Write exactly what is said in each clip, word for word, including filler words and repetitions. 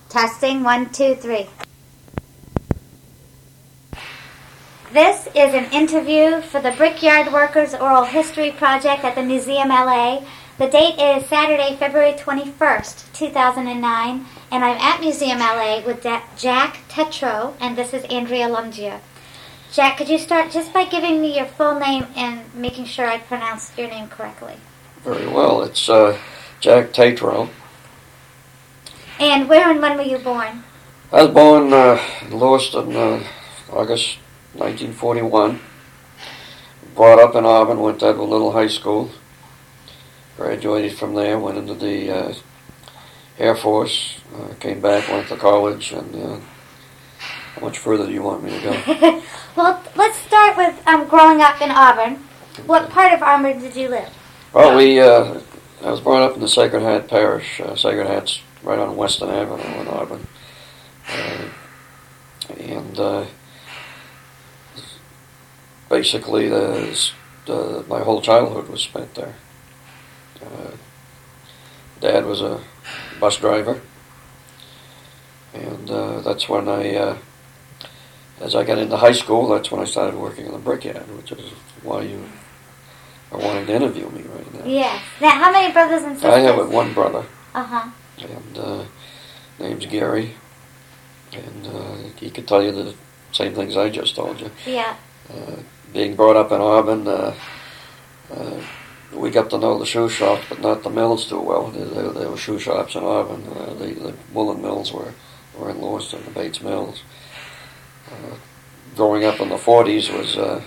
Testing, one, two, three. This is an interview for the Brickyard Workers Oral History Project at the Museum L A. The date is Saturday, February twenty-first, two thousand nine, and I'm at Museum L A with da- Jack Tetreault, and this is Andrea Lungia. Jack, could you start just by giving me your full name and making sure I pronounced your name correctly? Very well. It's uh, Jack Tetreault. And where and when were you born? I was born uh, in Lewiston, uh, August nineteen forty-one. Brought up in Auburn, went to Edward Little High School. Graduated from there, went into the uh, Air Force, uh, came back, went to college, and uh, how much further do you want me to go? Well, let's start with um, growing up in Auburn. What part of Auburn did you live? Well, we, uh, I was brought up in the Sacred Heart Parish. Uh, Sacred Heart's right on Western Avenue in Auburn. Uh, and uh, basically, the, the, my whole childhood was spent there. Uh, Dad was a bus driver, and uh, that's when I, uh, as I got into high school, that's when I started working in the brickyard, which is why you are wanting to interview me right now. Yes. Now, how many brothers and sisters? I have one brother. Uh-huh. And uh, name's Gary, and uh, he could tell you the same things I just told you. Yeah. Uh, being brought up in Auburn, uh, uh, we got to know the shoe shops, but not the mills too well. There, there, there were shoe shops in Auburn. Uh, the, the woolen mills were, were in Lewiston, the Bates Mills. Uh, growing up in the forties was, uh,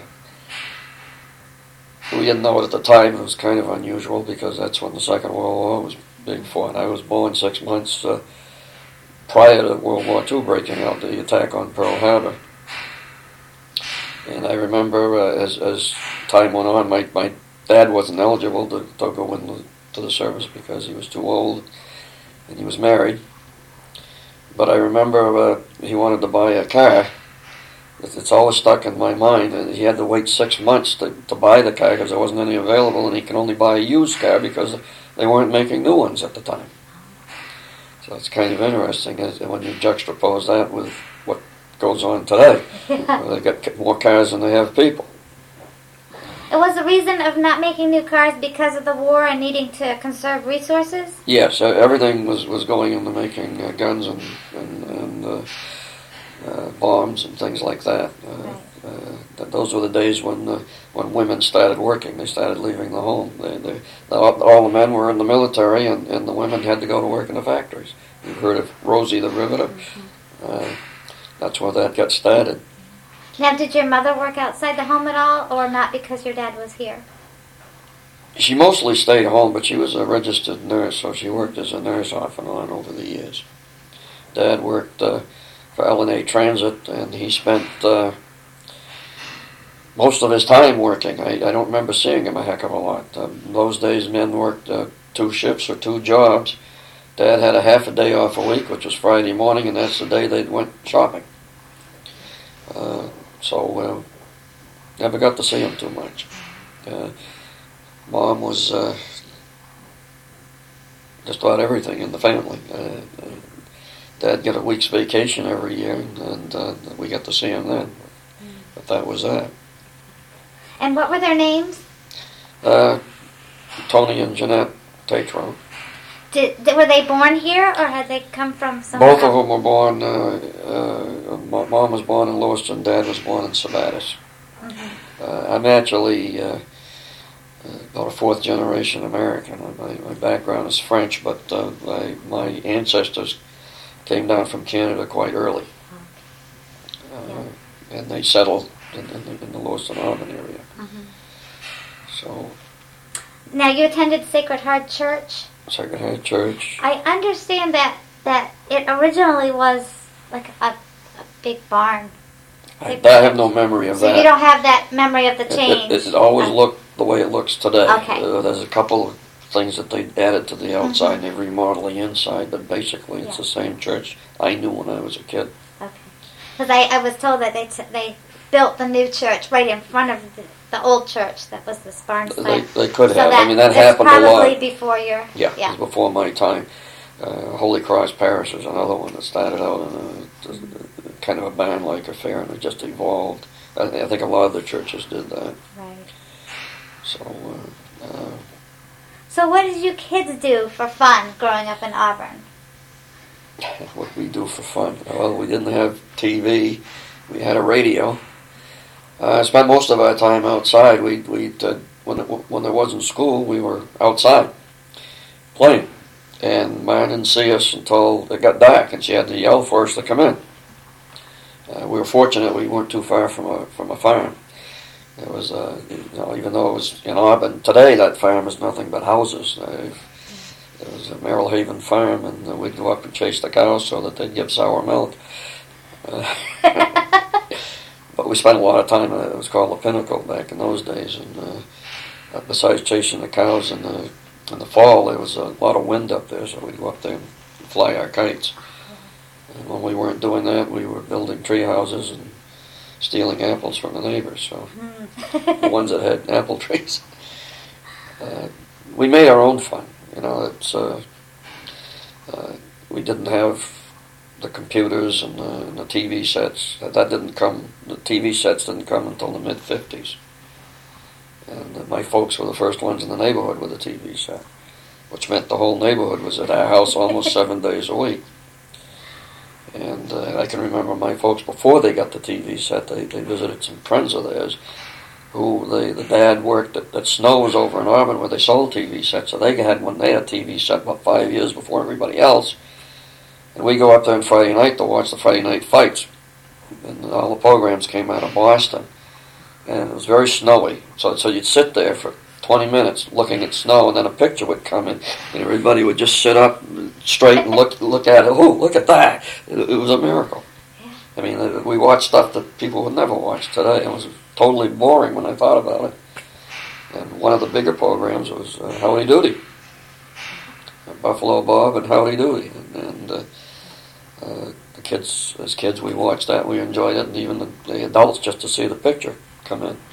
we didn't know it at the time. It was kind of unusual because that's when the Second World War was being fought. I was born six months uh, prior to World War Two breaking out, the attack on Pearl Harbor. And I remember uh, as, as time went on, my, my Dad wasn't eligible to, to go into to the service because he was too old and he was married. But I remember uh, he wanted to buy a car. It's always stuck in my mind. And he had to wait six months to, to buy the car because there wasn't any available, and he could only buy a used car because they weren't making new ones at the time. So it's kind of interesting when you juxtapose that with what goes on today. Yeah. They got more cars than they have people. It was the reason of not making new cars because of the war and needing to conserve resources? Yes, everything was, was going into making uh, guns and, and, and uh, uh, bombs and things like that. Uh, right. uh, th- those were the days when uh, when women started working. They started leaving the home. They, they, all, all the men were in the military, and, and the women had to go to work in the factories. You've heard of Rosie the Riveter. Mm-hmm. Uh, that's where that got started. Now, did your mother work outside the home at all, or not because your dad was here? She mostly stayed home, but she was a registered nurse, so she worked as a nurse off and on over the years. Dad worked uh, for L and A Transit, and he spent uh, most of his time working. I, I don't remember seeing him a heck of a lot. Uh, in those days, men worked uh, two shifts or two jobs. Dad had a half a day off a week, which was Friday morning, and that's the day they went shopping. Uh, so, uh, never got to see him too much. Uh, Mom was uh, just about everything in the family. Uh, uh, Dad got a week's vacation every year, and uh, we got to see him then. But that was that. And what were their names? Uh, Tony and Jeanette Tetreault. Did, were they born here, or had they come from somewhere Both of else? them were born, uh, uh, Mom was born in Lewiston, Dad was born in Sabattis. Mm-hmm. Uh, I'm actually uh, about a fourth generation American. My, my background is French, but uh, my, my ancestors came down from Canada quite early. Uh, yeah. And they settled in, in, the, in the Lewiston, Auburn area. Mm-hmm. So. Now, you attended Sacred Heart Church? Sacred Heart Church. I understand that, that it originally was like a, a big barn. I, I have no memory of so that. So you don't have that memory of the change? It, it, it always uh, looked the way it looks today. Okay. Uh, there's a couple of things that they added to the outside, mm-hmm. and they remodeled the inside, but basically it's yeah. the same church I knew when I was a kid. Okay. Because I, I was told that they t- they built the new church right in front of the, the old church that was the barn site. They, they could so have. That, I mean, that happened a lot. Probably before your... Yeah, yeah. it was before my time. Uh, Holy Cross Parish is another one that started out in a, a kind of a band-like affair, and it just evolved. I, I think a lot of the churches did that. Right. So, uh, uh, So what did you kids do for fun growing up in Auburn? what did we do for fun? Well, we didn't have T V. We had a radio. Uh, I spent most of our time outside. We we uh, when it, when there wasn't school, we were outside playing. And Mom didn't see us until it got dark, and she had to yell for us to come in. Uh, we were fortunate; we weren't too far from a from a farm. It was, uh, you know, even though it was in Auburn today, that farm is nothing but houses. Uh, it was a Merrill Haven farm, and uh, we'd go up and chase the cows so that they'd give sour milk. Uh, but we spent a lot of time. Uh, it was called the Pinnacle back in those days, and uh, besides chasing the cows in the in the fall, there was a lot of wind up there, so we'd go up there and fly our kites. And when we weren't doing that, we were building tree houses and stealing apples from the neighbors, so the ones that had apple trees. Uh, we made our own fun, you know. It's uh, uh, we didn't have the computers and the, and the T V sets. That didn't come. The T V sets didn't come until the mid fifties. And uh, my folks were the first ones in the neighborhood with a T V set, which meant the whole neighborhood was at our house almost seven days a week. And uh, I can remember my folks, before they got the T V set, they, they visited some friends of theirs who, they, the dad worked at, at Snow's over in Auburn where they sold T V sets. So they had one, they had a T V set about five years before everybody else. And we go up there on Friday night to watch the Friday night fights. And all the programs came out of Boston. And it was very snowy. So, so you'd sit there for twenty minutes looking at snow, and then a picture would come in, and everybody would just sit up straight and look look at it. Oh, look at that! It, it was a miracle. Yeah. I mean, we watched stuff that people would never watch today. It was totally boring when I thought about it. And one of the bigger programs was uh, Howdy Doody, Buffalo Bob and Howdy Doody, and, and uh, uh, the kids, as kids, we watched that. We enjoyed it, and even the, the adults, just to see the picture come in.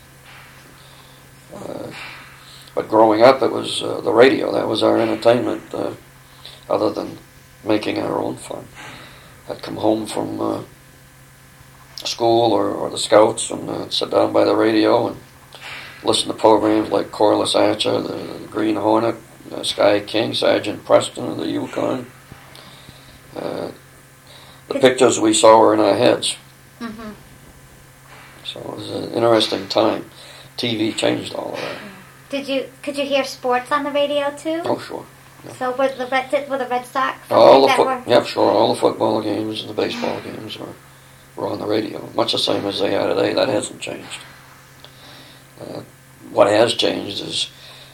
Uh, but growing up, it was uh, the radio. That was our entertainment, uh, other than making our own fun. I'd come home from uh, school or, or the Scouts and uh, sit down by the radio and listen to programs like Corliss Archer, the, the Green Hornet, uh, Sky King, Sergeant Preston of the Yukon. Uh, the pictures we saw were in our heads. Mm-hmm. So it was an interesting time. T V changed all of that. Did you could you hear sports on the radio too? Oh, sure. Yeah. So were the Red were the Red Sox? All the fo- yeah, sure. All the football games and the baseball games were were on the radio, much the same as they are today. That hasn't changed. Uh, what has changed is,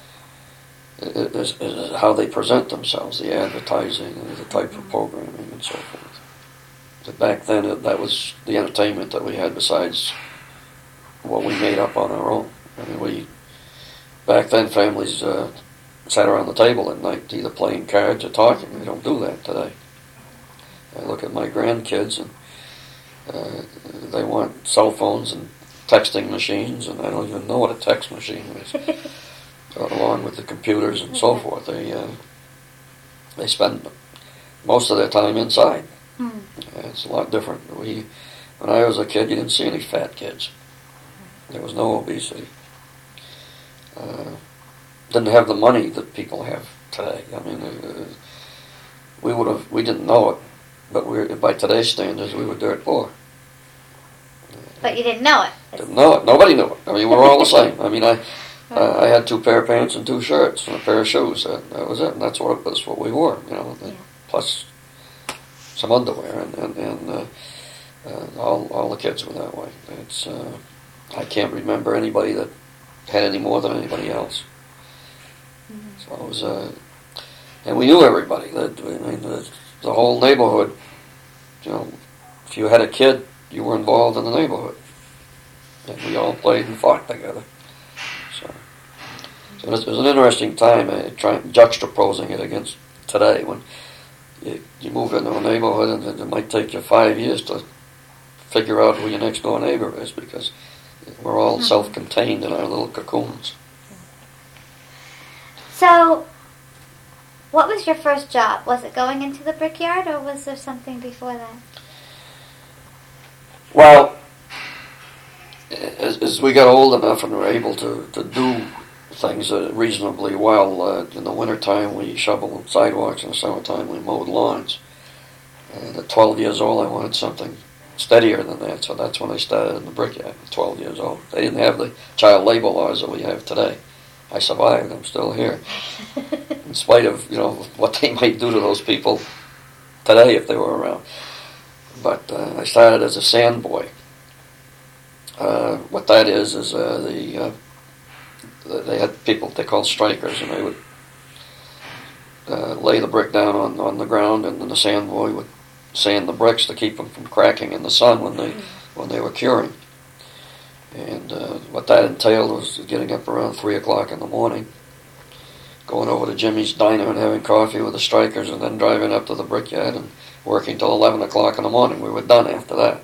is is how they present themselves, the advertising, and the type of programming, and so forth. But back then, it, that was the entertainment that we had besides what we made up on our own. I mean, we back then families uh, sat around the table at night, either playing cards or talking. We don't do that today. I look at my grandkids, and uh, they want cell phones and texting machines, and I don't even know what a text machine is. uh, along with the computers and so forth, they uh, they spend most of their time inside. Mm. Uh, it's a lot different. We, when I was a kid, you didn't see any fat kids. There was no obesity. Uh, didn't have the money that people have today. I mean, uh, we would have, we didn't know it, but we were, by today's standards, we were dirt poor. But you didn't know it. Didn't know it. Nobody knew it. I mean, we were all the same. I mean, I, uh, I had two pair of pants and two shirts and a pair of shoes. That, that was it. And that's what that's what we wore. You know, yeah. Plus some underwear, and and, and uh, uh, all all the kids were that way. It's. Uh, I can't remember anybody that had any more than anybody else. Mm-hmm. So it was, uh, and we knew everybody. That I mean, the, the whole neighborhood. You know, if you had a kid, you were involved in the neighborhood, and we all played and fought together. So, so it was, it was an interesting time. Uh, trying juxtaposing it against today, when you, you move into a neighborhood, and it might take you five years to figure out who your next door neighbor is, because we're all mm-hmm. self-contained in our little cocoons. So, What was your first job? Was it going into the brickyard, or was there something before that? Well, as, as we got old enough and were able to, to do things uh, reasonably well, uh, in the wintertime we shoveled sidewalks, in the summertime we mowed lawns. And at twelve years old I wanted something steadier than that, so that's when I started in the brickyard at twelve years old. They didn't have the child labor laws that we have today. I survived, I'm still here. In spite of, you know, what they might do to those people today if they were around. But uh, I started as a sand boy. Uh, what that is, is uh, the, uh, they had people they called strikers, and they would uh, lay the brick down on, on the ground, and then the sand boy would sand the bricks to keep them from cracking in the sun when they when they were curing. And uh, what that entailed was getting up around three o'clock in the morning, going over to Jimmy's Diner and having coffee with the strikers, and then driving up to the brickyard and working till eleven o'clock in the morning. We were done after that.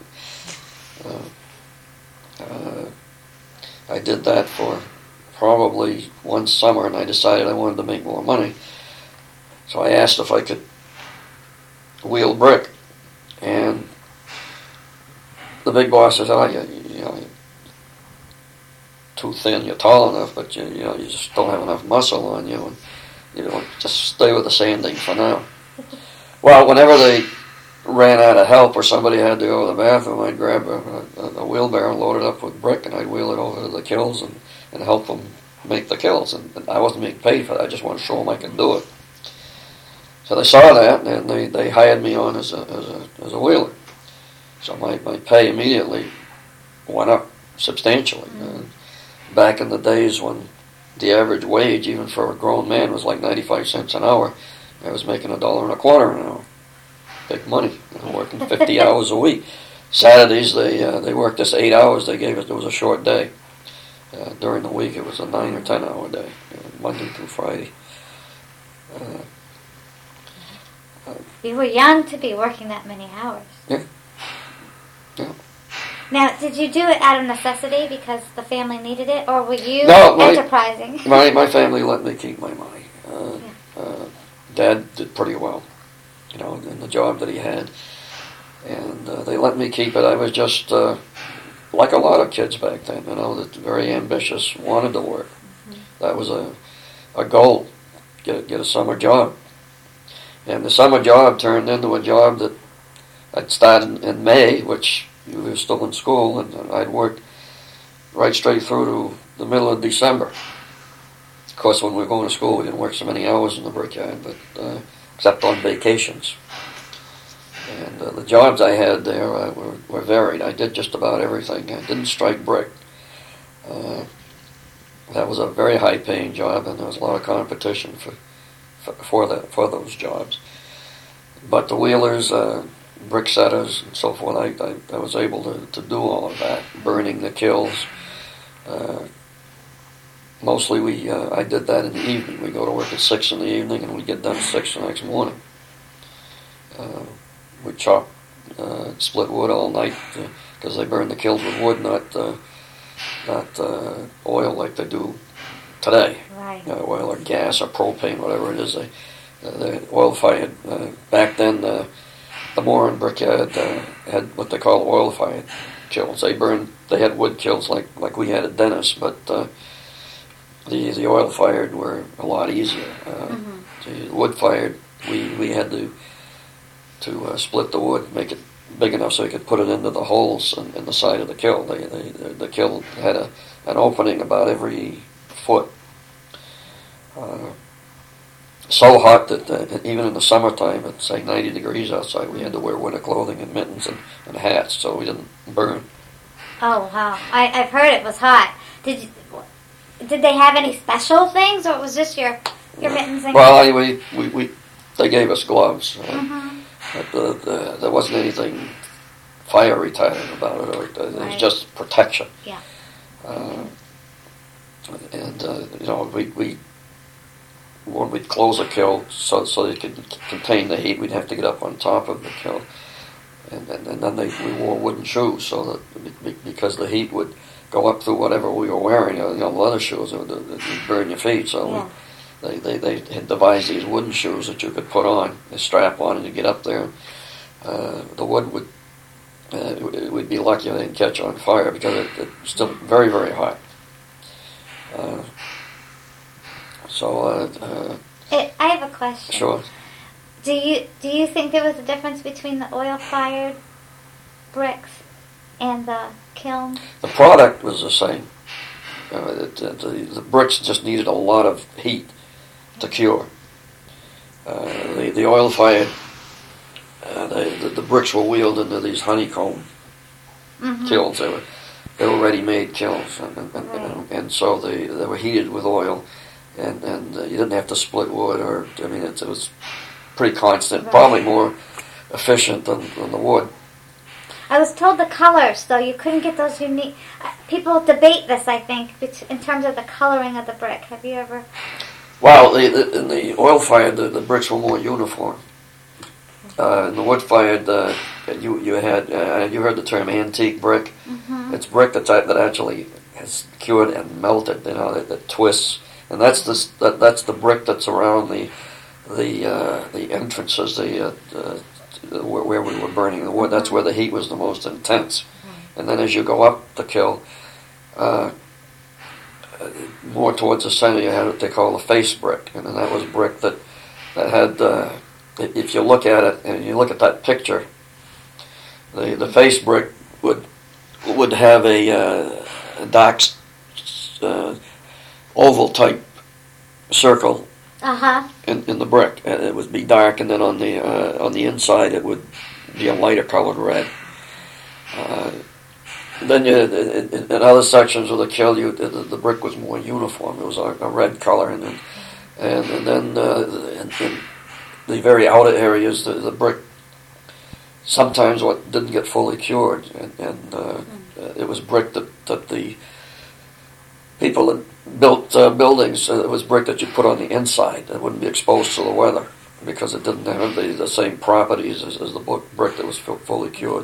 Uh, uh, I did that for probably one summer, and I decided I wanted to make more money. So I asked if I could wheel brick, and the big boss says, "Oh, you, you know, you're too thin. You're tall enough, but you, you know, you just don't have enough muscle on you, and you know, just stay with the sanding for now." Well, whenever they ran out of help or somebody had to go to the bathroom, I'd grab a, a, a wheelbarrow and load it up with brick, and I'd wheel it over to the kilns and, and help them make the kilns. And, and I wasn't being paid for that. I just wanted to show them I could do it. So they saw that, and they, they hired me on as a as a as a wheeler. So my, my pay immediately went up substantially. Mm-hmm. Uh, back in the days when the average wage, even for a grown man, was like ninety-five cents an hour, I was making a dollar and a quarter an hour. Big money, you know, working fifty hours a week. Saturdays they uh, they worked us eight hours. They gave us, it was a short day. Uh, during the week it was a nine or ten hour day, you know, Monday through Friday. Uh, You were young to be working that many hours. Yeah. Yeah. Now, did you do it out of necessity because the family needed it, or were you no, my, enterprising? My my family let me keep my money. Uh, yeah. uh, Dad did pretty well, you know, in the job that he had, and uh, they let me keep it. I was just uh, like a lot of kids back then, you know, that very ambitious, wanted to work. Mm-hmm. That was a a goal, get get a summer job. And the summer job turned into a job that I'd started in May, which you were still in school, and I'd worked right straight through to the middle of December. Of course, when we were going to school, we didn't work so many hours in the brickyard, but uh, except on vacations. And uh, the jobs I had there uh, were, were varied. I did just about everything. I didn't strike brick. Uh, that was a very high-paying job, and there was a lot of competition for for the for those jobs. But the wheelers, uh, brick setters, and so forth, I, I, I was able to, to do all of that, burning the kilns. Uh, mostly we uh, I did that in the evening. We go to work at six in the evening, and we get done at six the next morning. Uh, we chop, uh, split wood all night, because uh, they burn the kilns with wood, not uh, not uh, oil like they do today. Right. Uh, oil or gas or propane, whatever it is. They, uh, they oil fired. Uh, back then, uh, the Moran brickyard uh, had what they call oil fired kilns. They burned. They had wood kilns like like we had at Dennis, but uh, the the oil fired were a lot easier. Uh, mm-hmm. The wood fired, we we had to to uh, split the wood, make it big enough so you could put it into the holes in, in the side of the kiln. They, they, the, the kiln had a an opening about every foot. Uh, so hot that uh, even in the summertime, at say ninety degrees outside, we had to wear winter clothing and mittens and, and hats so we didn't burn. Oh wow! I, I've heard it was hot. Did you, did they have any special things, or was this your your mittens? And well, I, we, we we they gave us gloves, uh, mm-hmm. but the, the, there wasn't anything fire retardant about it. Or, uh, it was right. just protection. Yeah. Uh, and uh, you know we we. When we'd close a kiln so so it could contain the heat, we'd have to get up on top of the kiln, and and, and then they, we wore wooden shoes so that because the heat would go up through whatever we were wearing, you know, leather shoes, it would it'd burn your feet. So yeah. they, they, they had devised these wooden shoes that you could put on, a strap on, and you get up there. Uh, the wood would, uh, we'd be lucky if they didn't catch on fire because it, it's still very, very hot. Uh, so, uh, uh, It, I have a question. Sure. Do you do you think there was a difference between the oil-fired bricks and the kiln? The product was the same. Uh, it, it, the, the bricks just needed a lot of heat to cure. Uh, the, the oil-fired, uh, they, the, the bricks were wheeled into these honeycomb mm-hmm. kilns. They were they were ready-made kilns, and and, right. and, and so they they were heated with oil, and and uh, you didn't have to split wood, or I mean it, it was pretty constant, right. Probably more efficient than, than the wood. I was told the colors, though, you couldn't get those unique. People debate this, I think, in terms of the coloring of the brick. Have you ever? Well, the, the, in the oil-fired, the, the bricks were more uniform. Uh, in the wood-fired, uh, you you had uh, you heard the term antique brick. Mm-hmm. It's brick that that actually has cured and melted. You know, that, that twists, and that's the that, that's the brick that's around the the uh, the entrances, the uh, uh, where, where we were burning the wood. That's where the heat was the most intense. Mm-hmm. And then as you go up the kiln, uh, more towards the center, you had what they call the face brick, and then that was brick that that had. Uh, if you look at it and you look at that picture, the the face brick would would have a, uh, a dark uh, oval type circle. Uh-huh. In, in the brick, and it would be dark, and then on the uh, on the inside it would be a lighter colored red. Uh, then you, in, in other sections of the kiln, you, the, the brick was more uniform. It was a, a red color, and then and, and then uh, in, in the very outer areas, the, the brick sometimes what didn't get fully cured, and, and uh, mm. it was brick that that the people that built uh, buildings, uh, it was brick that you put on the inside that wouldn't be exposed to the weather because it didn't have the, the same properties as, as the brick that was fully cured.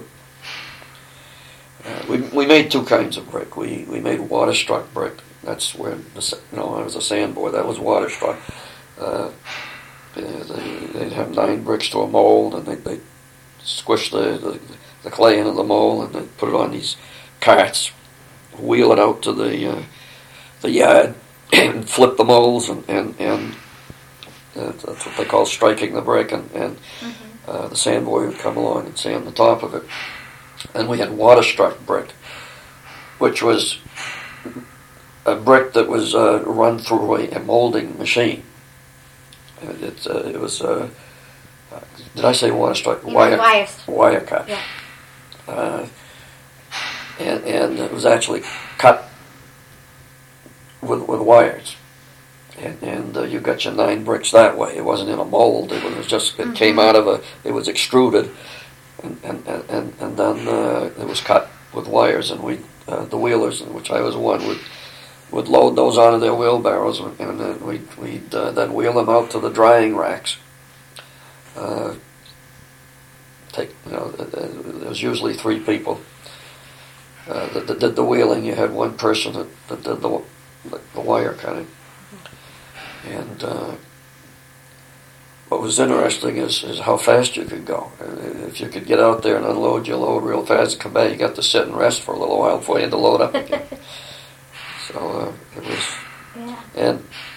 Uh, we we made two kinds of brick. We we made water-struck brick. That's where the, you know it was a sandboard. That was water-struck. Uh, they, they'd have nine bricks to a mold, and they they squish the, the the clay into the mold, and they put it on these carts, wheel it out to the uh, the yard, and flip the molds, and and, and uh, that's what they call striking the brick, and, and mm-hmm. uh, the sandboy would come along and sand the top of it. And we had water-struck brick, which was a brick that was uh, run through a, a molding machine. It, it, uh, it was, uh, uh, did I say water-struck? Wire, wires. Wire cut. Yeah. Uh, and, and it was actually cut with with wires. And, and uh, you got your nine bricks that way. It wasn't in a mold. It was just, it mm-hmm. came out of a, it was extruded. And and, and, and then uh, it was cut with wires, and we uh, the wheelers, in which I was one, would would load those onto their wheelbarrows, and then we'd, we'd uh, then wheel them out to the drying racks. Uh, take you know, there was usually three people uh, that, that did the wheeling. You had one person that, that did the the wire cutting, and. Uh, What was interesting is, is how fast you could go. If you could get out there and unload your load real fast and come back, you got to sit and rest for a little while before you had to load up again. So uh, it was. Yeah. And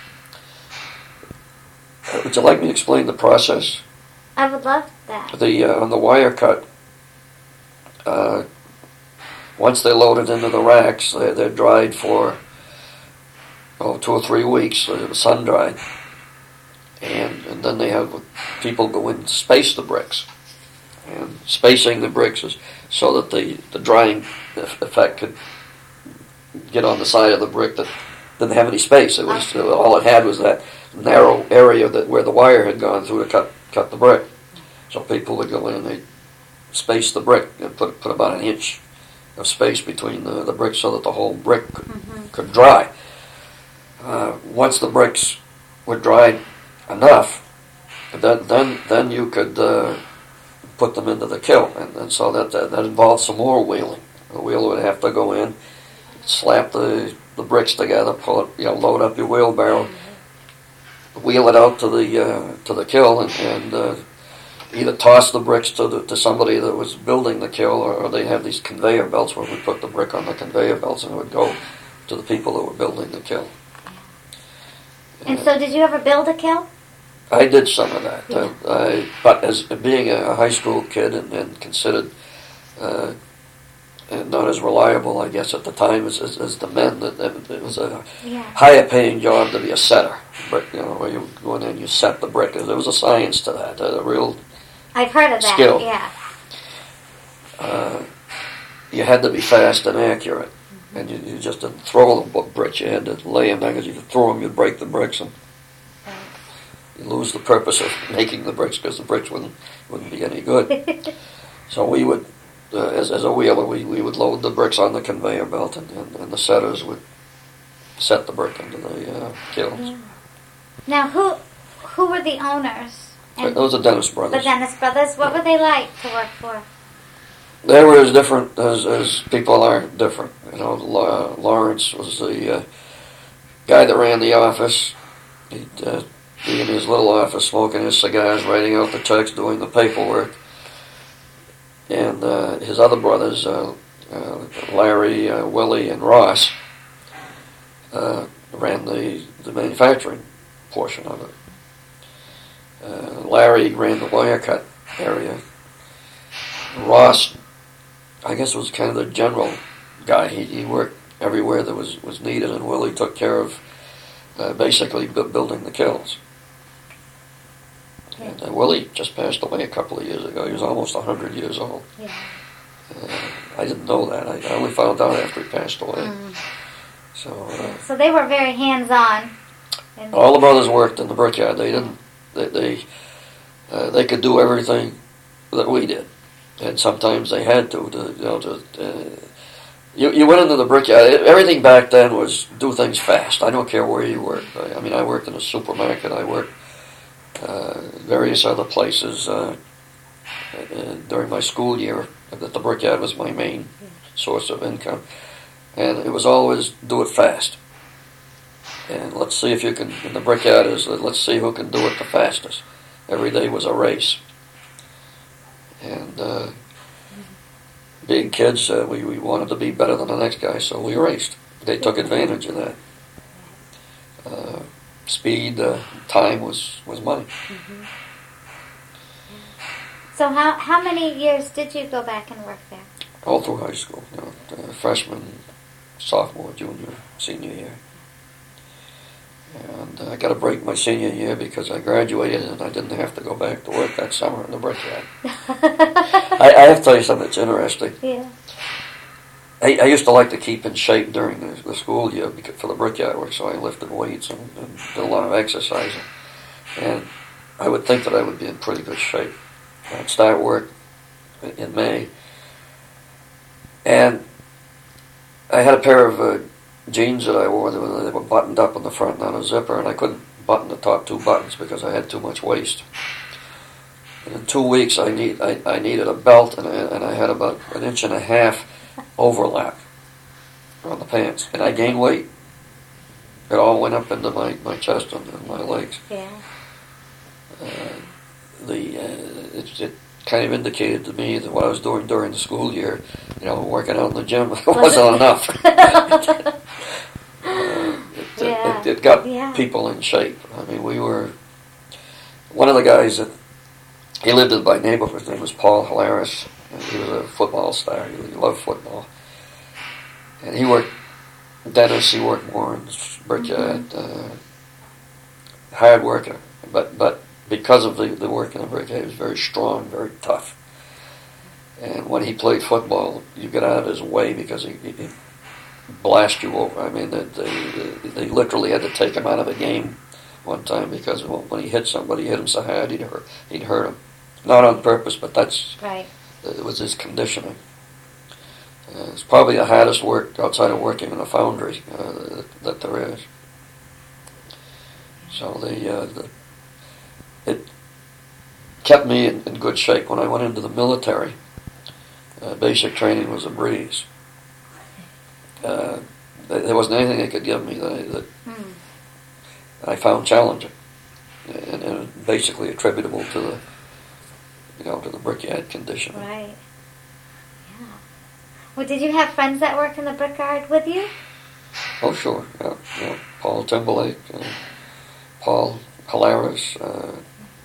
uh, would you like me to explain the process? I would love that. The uh, on the wire cut. Uh, once they're loaded into the racks, they're, they're dried for oh two or three weeks. So they're sun dried. And, and then they have people go in and space the bricks. And spacing the bricks is so that the, the drying effect could get on the side of the brick that didn't have any space. It was all it had was that narrow area that where the wire had gone through to cut cut the brick. So people would go in and they space the brick and put put about an inch of space between the, the bricks so that the whole brick could, mm-hmm. could dry. Uh, once the bricks were dried enough, then then then you could uh, put them into the kiln, and, and so that, that that involved some more wheeling. The wheeler would have to go in, slap the, the bricks together, pull it, you know, load up your wheelbarrow, wheel it out to the uh, to the kiln and, and uh, either toss the bricks to the, to somebody that was building the kiln, or, or they have these conveyor belts where we put the brick on the conveyor belts and it would go to the people that were building the kiln. And so, did you ever build a kiln? I did some of that, Yeah. uh, I, but as being a high school kid and, and considered uh, not as reliable, I guess, at the time as, as, as the men, that it was a Yeah. higher paying job to be a setter. But you know, where you go in and you set the brick. There was a science to that, a real I've heard of that. skill. Yeah. Uh, you had to be fast and accurate, mm-hmm. and you, you just didn't throw the bricks. You had to lay them down, because if you throw them, you'd break the bricks and you lose the purpose of making the bricks, because the bricks wouldn't wouldn't be any good. So we would, uh, as as a wheeler, we, we would load the bricks on the conveyor belt, and, and, and the setters would set the brick into the uh, kilns. Yeah. Now, who who were the owners? And Those are Dennis brothers. the Dennis brothers. What were they like to work for? They were as different as, as people are different. You know, La- Lawrence was the uh, guy that ran the office. He'd uh, be in his little office smoking his cigars, writing out the checks, doing the paperwork. And uh, his other brothers, uh, uh, Larry, uh, Willie, and Ross, uh, ran the, the manufacturing portion of it. Uh, Larry ran the wire cut area. Ross, I guess, was kind of the general guy. He, he worked everywhere that was, was needed, and Willie took care of uh, basically bu- building the kilns. And uh, Willie just passed away a couple of years ago. He was almost one hundred years old. Yeah. Uh, I didn't know that. I, I only found out after he passed away. Mm. So, uh, So they were very hands-on. And all the brothers worked in the brickyard. They didn't. They they, uh, they could do everything that we did, and sometimes they had to. To you know, to uh, you you went into the brickyard. Everything back then was do things fast. I don't care where you worked. I, I mean, I worked in a supermarket. I worked uh, various other places uh, uh, during my school year. That the brickyard was my main source of income, and it was always do it fast. And let's see if you can, in the brickyard is, let's see who can do it the fastest. Every day was a race. And uh, being kids, uh, we, we wanted to be better than the next guy, so we raced. They took advantage of that. Uh, speed, uh, time was, was money. Mm-hmm. So how how many years did you go back and work there? All through high school, you know, uh, freshman, sophomore, junior, senior year. And uh, I got a break my senior year because I graduated and I didn't have to go back to work that summer in the brickyard. I, I have to tell you something that's interesting. Yeah. I, I used to like to keep in shape during the, the school year because, for the brickyard work, so I lifted weights and, and did a lot of exercising. And I would think that I would be in pretty good shape. I'd start work in May. And I had a pair of uh, jeans that I wore. They were, they were buttoned up in the front and on a zipper, and I couldn't button the top two buttons because I had too much waist. And in two weeks, I need I, I needed a belt, and I, and I had about an inch and a half overlap on the pants, and I gained weight. It all went up into my, my chest and, and my legs. Yeah. Uh, the uh, it, it kind of indicated to me that what I was doing during the school year, you know, working out in the gym, wasn't enough. uh, it, Yeah. it, it got Yeah. people in shape. I mean, we were one of the guys that he lived in my neighborhood. His name was Paul Hilaris, and he was a football star. He loved football, and he worked. Dennis, he worked more in brickyard. Mm-hmm. Uh, hard worker, but but. Because of the, the work in the brickyard, he was very strong, very tough. And when he played football, you get out of his way because he, he, he blast you over. I mean, they, they, they literally had to take him out of the game one time because when he hit somebody, he hit him so hard, he'd hurt, he'd hurt him. Not on purpose, but that's right. It was his conditioning. Uh, it's probably the hardest work outside of working in a foundry uh, that, that there is. So the... Uh, the It kept me in, in good shape. When I went into the military, uh, basic training was a breeze. Uh, there wasn't anything they could give me that I, that Mm. I found challenging. basically attributable to the, you know, to the brickyard condition. Right. Yeah. Well, did you have friends that worked in the brickyard with you? Oh, sure. Yeah, yeah. Paul Timberlake, uh, Paul Hilaris. Uh,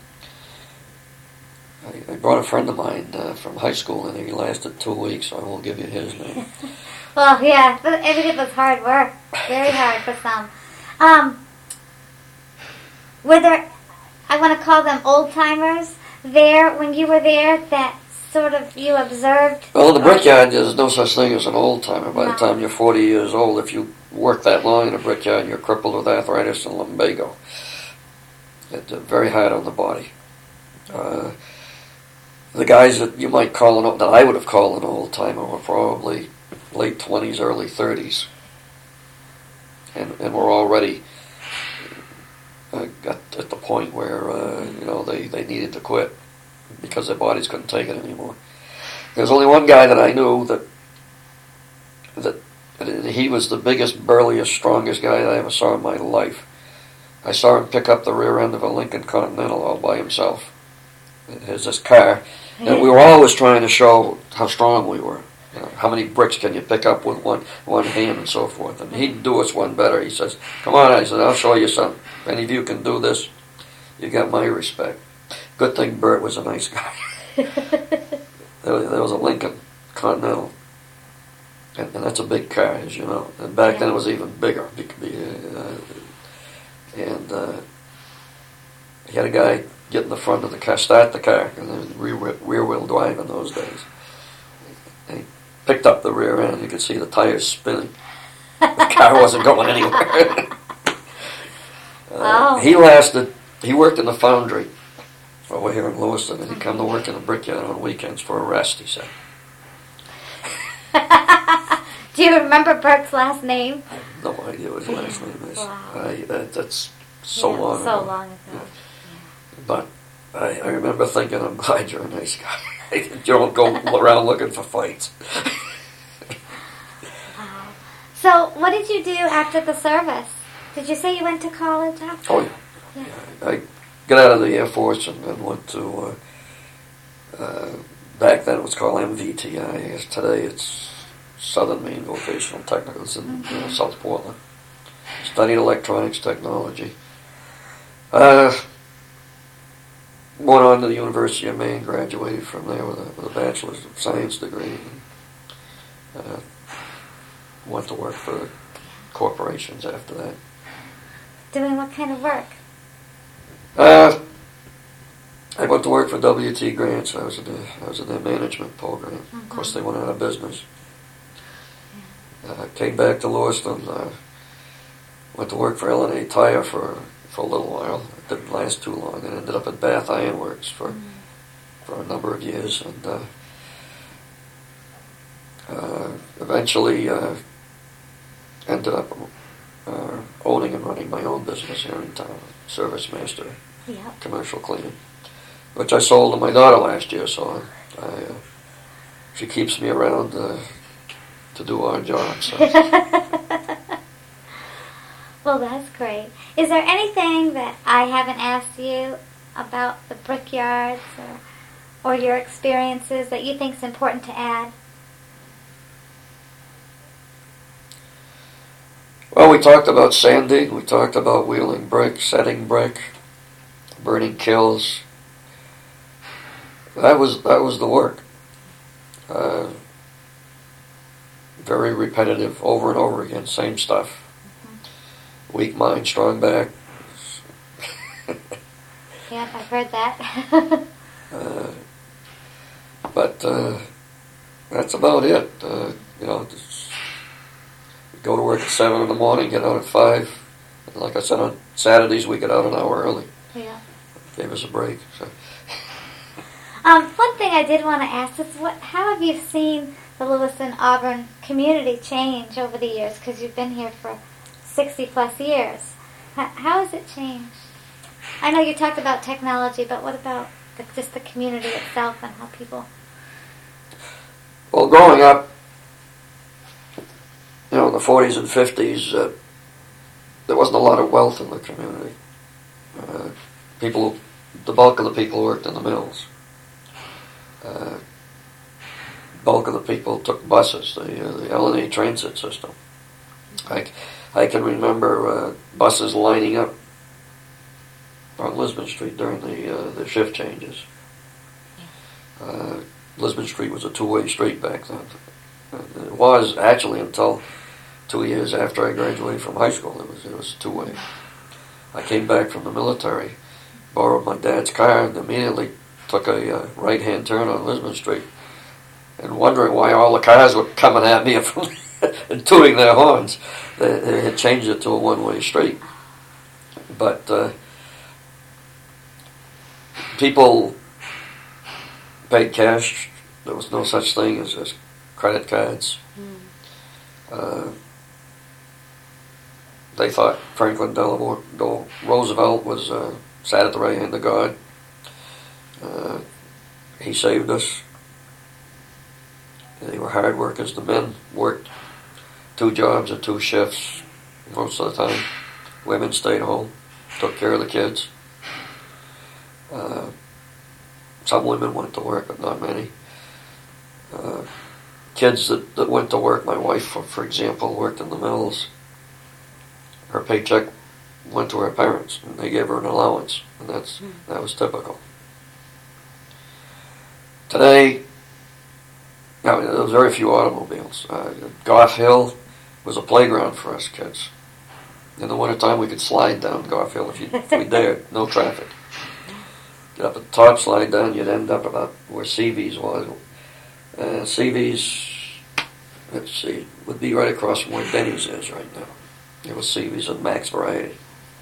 I, I brought a friend of mine uh, from high school, and he lasted two weeks, so I won't give you his name. Well, yeah, but it was hard work. Very hard for some. Um, were there, I want to call them old-timers, there, when you were there, that sort of you observed? Well, in the brickyard, there's no such thing as an old-timer. By No. the time you're forty years old, if you work that long in a brickyard, you're crippled with arthritis and lumbago. It's uh, very hard on the body. Uh, the guys that you might call an, that I would have called an old-timer were probably late twenties, early thirties. And, and were already uh, got at the point where, uh, you know, they, they needed to quit because their bodies couldn't take it anymore. There's only one guy that I knew that that he was the biggest, burliest, strongest guy I ever saw in my life. I saw him pick up the rear end of a Lincoln Continental all by himself. There's this car, and we were always trying to show how strong we were. You know, how many bricks can you pick up with one one hand and so forth. And he'd do us one better. He says, "Come on," I said, "I'll show you something. If any of you can do this, you got my respect." Good thing Bert was a nice guy. there, was, there was a Lincoln Continental. And, and that's a big car, as you know. And back yeah. then it was even bigger. Uh, and uh, he had a guy get in the front of the car, start the car, and then rear, rear wheel drive in those days. And he picked up the rear end. You could see the tires spinning. The car wasn't going anywhere. uh, oh. He lasted, he worked in the foundry over here in Lewiston, and he'd come to work in the brickyard on weekends for a rest, he said. Do you remember Bert's last name? I have no idea what his last name is. Wow. I, that, that's so yeah, long so ago. long ago. Yeah. Yeah. But I, I remember thinking, I'm glad you're a nice guy. You don't go around looking for fights. Wow. So, what did you do after the service? Did you say you went to college after? Oh, yeah. yeah. yeah. I got out of the Air Force and, and went to, uh, uh, back then it was called M V T I. I guess today it's Southern Maine Vocational Technical. It's in mm-hmm. uh, South Portland. Studied electronics technology. Uh, went on to the University of Maine, graduated from there with a, with a Bachelor's of Science degree. And, uh, went to work for corporations after that. Doing what kind of work? Uh, I went to work for W T Grants. I was in the, I was in their management program. Mm-hmm. Of course, they went out of business. Uh, came back to Lewiston. Uh, went to work for L and A Tire for for a little while. It didn't last too long, and ended up at Bath Iron Works for mm-hmm. for a number of years, and uh, uh, eventually uh, ended up uh, owning and running my own business here in town, Service Master yep. Commercial Cleaning, which I sold to my daughter last year. So I, I uh, she keeps me around uh, to do our job. So. Well, that's great. Is there anything that I haven't asked you about the brickyards or, or your experiences that you think is important to add? Well, we talked about sanding, we talked about wheeling brick, setting brick, burning kilns. That was that was the work. Uh, very repetitive, over and over again, same stuff. Mm-hmm. Weak mind, strong back. Yep, I've heard that. uh, but uh, that's about it. Uh, you know, just go to work at seven in the morning, get out at five. And like I said, on Saturdays we get out an hour early. Yeah. Gave us a break. So. Um, one thing I did want to ask is, what? How have you seen the Lewiston Auburn community change over the years? Because you've been here for sixty plus years. How, how has it changed? I know you talked about technology, but what about the, just the community itself and how people? Well, growing up, you know, in the forties and fifties, uh, there wasn't a lot of wealth in the community. Uh, people the bulk of the people worked in the mills. Uh, bulk of the people took buses, the, uh, the L and A transit system. I, I can remember uh, buses lining up on Lisbon Street during the uh, the shift changes. Uh, Lisbon Street was a two-way street back then. And it was actually until two years after I graduated from high school. It was it was two-way. I came back from the military, borrowed my dad's car, and immediately took a uh, right-hand turn on Lisbon Street, and wondering why all the cars were coming at me and tooting their horns. They, they had changed it to a one-way street. But uh, people paid cash. There was no such thing as, as credit cards. Mm. Uh, they thought Franklin Delano Roosevelt was uh, sat at the right hand of God. Uh, he saved us. They were hard workers. The men worked two jobs and two shifts most of the time. Women stayed home, took care of the kids. Uh, some women went to work, but not many. Uh, kids that, that went to work, my wife, for, for example, worked in the mills. Her paycheck went to her parents, and they gave her an allowance, and that's mm. that was typical. Today, I mean, there was very few automobiles. Uh, Goff Hill was a playground for us kids. In the wintertime, we could slide down Goff Hill if, you, if we dared. No traffic. Get up at the top, slide down, you'd end up about where C V's was. Uh, C V's, let's see, would be right across from where Denny's is right now. It was C V's and Max Variety.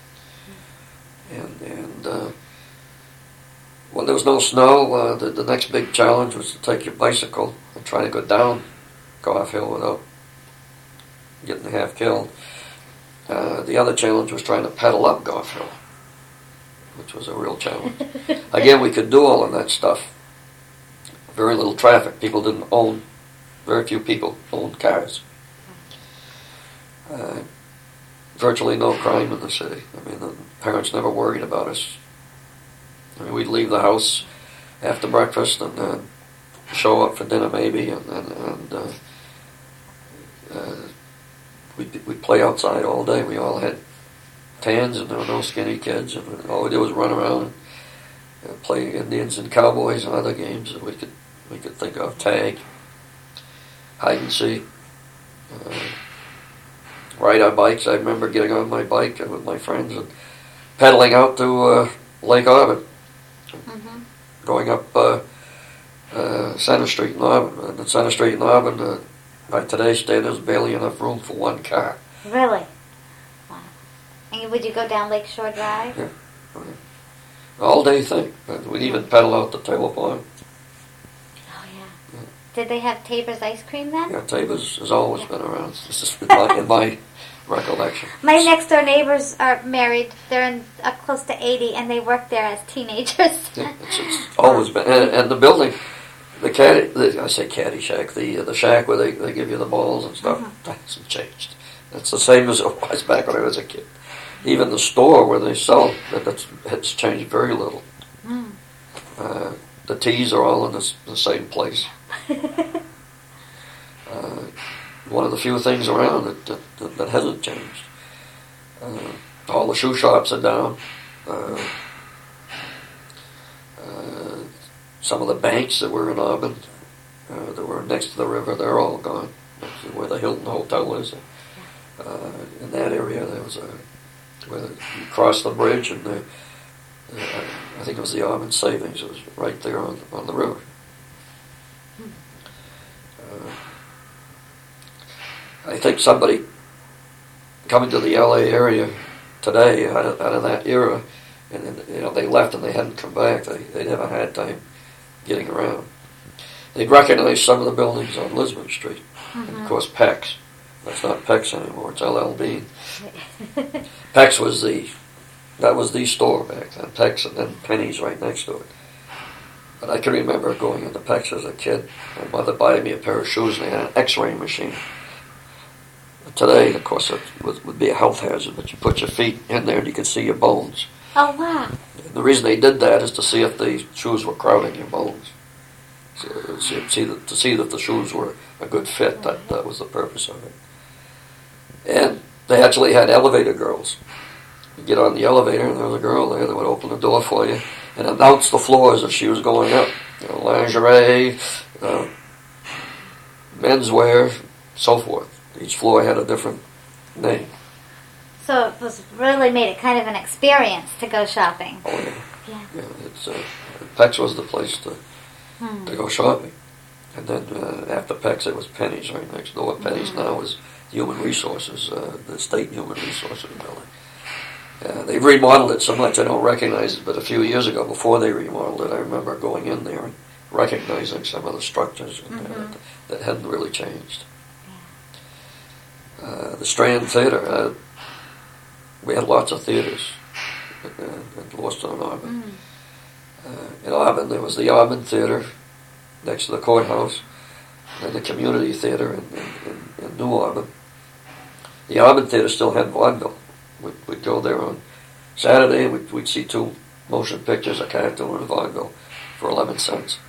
And, and uh, when there was no snow, uh, the, the next big challenge was to take your bicycle and try to go down Goff Hill without getting half killed. Uh, the other challenge was trying to pedal up Goff Hill, which was a real challenge. Again, we could do all of that stuff. Very little traffic. People didn't own, very few people owned cars. Uh, virtually no crime in the city. I mean, the parents never worried about us. I mean, we'd leave the house after breakfast and uh, show up for dinner maybe, and, and, and uh, uh, we'd, we'd play outside all day. We all had tans, and there were no skinny kids, and all we did was run around and uh, play Indians and Cowboys and other games that we could we could think of. Tag, hide and seek, uh, ride our bikes. I remember getting on my bike with my friends and pedaling out to uh, Lake Auburn, mm-hmm. going up uh, uh, Center Street in Auburn. And Center Street in Auburn, uh, by today's standards, barely enough room for one car. Really? Wow. And would you go down Lakeshore Drive? Yeah. All day thing. We'd even pedal out to Taylor Pond. Oh, yeah. yeah. Did they have Tabor's ice cream then? Yeah, Tabor's has always yeah. been around. This is in my, in my recollection. My next door neighbors are married. They're in uh, close to eighty, and they worked there as teenagers. Yeah, it's, it's always been. And, and the building, the caddy, the, I say caddy shack, the the shack where they, they give you the balls and stuff, mm-hmm. that hasn't changed. It's the same as it was back when I was a kid. Even the store where they sell, that that's, it's changed very little. Mm. Uh, the teas are all in the, the same place. uh, one of the few things around that that, that hasn't changed. Uh, all the shoe shops are down. Uh, uh, some of the banks that were in Auburn, uh, that were next to the river, they're all gone. That's where the Hilton Hotel is. Uh, in that area, there was a where you crossed the bridge, and the, uh, I think it was the Auburn Savings. It was right there on on the river. Uh, I think somebody coming to the L A area today out of, out of that era, and then, you know, they left and they hadn't come back. They they never had time getting around. They'd recognize some of the buildings on Lisbon Street, mm-hmm. and of course Peck's. That's not Peck's anymore. It's L L Bean. Peck's was the that was the store back then. Peck's, and then Penny's right next to it. But I can remember going into Peck's as a kid. My mother buying me a pair of shoes, and they had an X-ray machine. But today, of course, it would, would be a health hazard. But you put your feet in there, and you can see your bones. Oh wow! And the reason they did that is to see if the shoes were crowding your bones. So, see, see that, to see that the shoes were a good fit. That, that was the purpose of it. And they actually had elevator girls. You get on the elevator and there was a girl there that would open the door for you and announce the floors as she was going up. You know, lingerie, uh, menswear, so forth. Each floor had a different name. So it was really made it kind of an experience to go shopping. Oh yeah, yeah. yeah it's uh, Peck's was the place to hmm. to go shopping, and then uh, after Peck's it was Penny's right next door. Penny's mm-hmm. now is Human Resources, uh, the State Human Resources building. Uh, they've remodeled it so much I don't recognize it, but a few years ago, before they remodeled it, I remember going in there and recognizing some of the structures in there mm-hmm. that, that hadn't really changed. Uh, the Strand Theater, uh, we had lots of theaters at, uh, at Lewiston and Auburn. Mm. Uh, in Auburn, there was the Auburn Theater next to the courthouse, and the Community Theater in, in, in, in New Auburn. The Auburn Theater still had vaudeville. We'd, we'd go there on Saturday, and we'd, we'd see two motion pictures, a cartoon and a vaudeville, for eleven cents.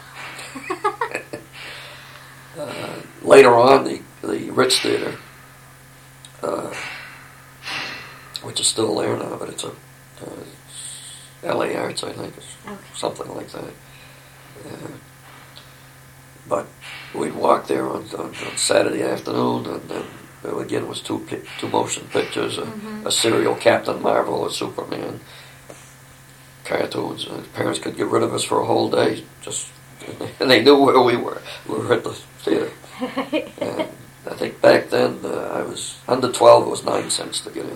uh, later on, the, the Ritz Theater, uh, which is still there now, but it's a uh, L A Arts, I think, okay. something like that. Uh, but we'd walk there on, on, on Saturday afternoon, and then uh, again it was two two motion pictures, a, mm-hmm. a serial Captain Marvel, a Superman, cartoons. Uh, parents could get rid of us for a whole day, just and they knew where we were. We were at the theater. And I think back then uh, I was under twelve. It was nine cents to get in.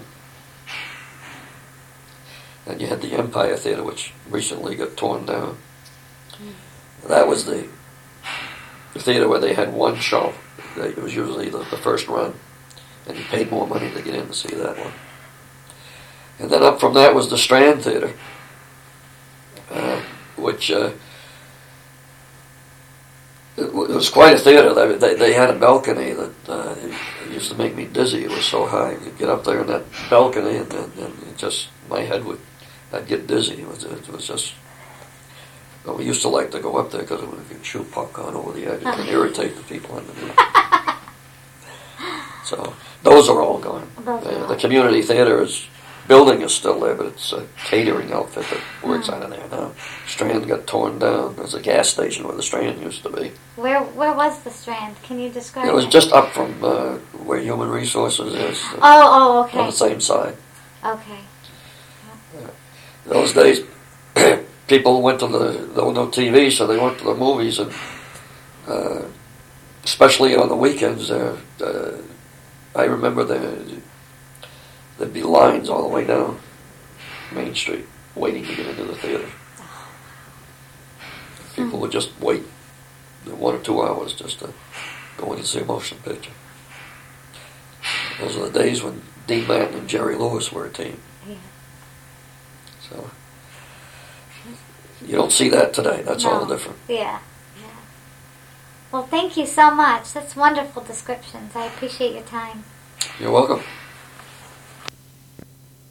And you had the Empire Theater, which recently got torn down. Mm. That was the, the theater where they had one show. It was usually the, the first run, and you paid more money to get in to see that one. And then up from that was the Strand Theater, uh, which uh, it, w- it was quite a theater. They, they, they had a balcony that uh, it used to make me dizzy. It was so high. You'd get up there in that balcony, and, and, and it just my head would. I'd get dizzy. It was, it was just. Well, we used to like to go up there because we could shoot popcorn over the edge and irritate the people underneath. So those are all gone. Uh, the community theater is building is still there, but it's a catering outfit that works out of there now. Strand got torn down. There's a gas station where the Strand used to be. Where where was the Strand? Can you describe it? It was just up from uh, where Human Resources is. Oh, oh, okay. On the same side. Okay. In those days, people went to the, there was no T V, so they went to the movies, and uh, especially on the weekends, uh, uh, I remember there, there'd be lines all the way down Main Street waiting to get into the theater. People would just wait one or two hours just to go in and see a motion picture. Those are the days when Dean Martin and Jerry Lewis were a team. Yeah. So you don't see that today. That's no. all different. Yeah, yeah. Well, thank you so much. That's wonderful descriptions. I appreciate your time. You're welcome.